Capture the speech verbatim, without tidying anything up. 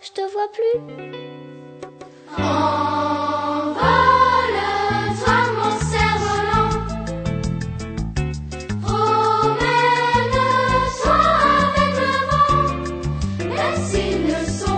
je te vois plus. Envole-toi, mon cerf-volant, promène-toi avec le vent, mais s'ils ne sont